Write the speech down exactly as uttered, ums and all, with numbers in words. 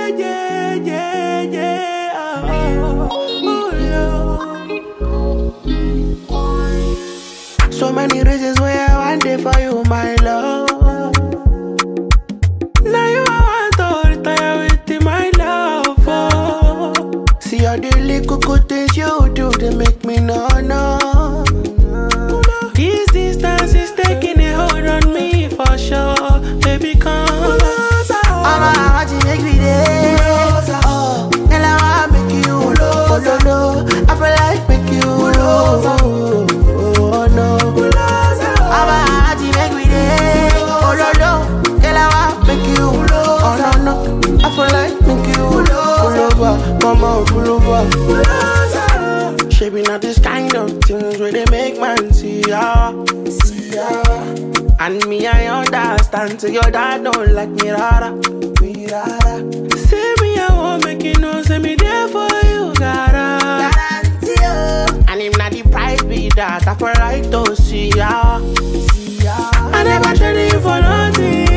yeah, yeah, yeah. Oh, oh, Lord. So many reasons why I want it for you, my love. Now you I want to retire with my love. Oh. See all the little good things you do, they make me no, no. This distance is taking a hold on me for sure. Baby, come I'm a heart to make me there. Oh, and I wanna make you oh, no, no. I feel like make you oh, oh, no. I'm a heart to make me there. Oh, no, no. And I wanna make you oh, no, no. I feel like make you pull over. Come on, pull over. Shaping out this kind of things where they make man see ya. See ya. And me, I understand. So your dad don't like me, rara. Me, rara. Say me, I won't make you know. Say me there for you, gotta. And if not the price be that, I feel like to see ya. See ya. I never traded you for nothing.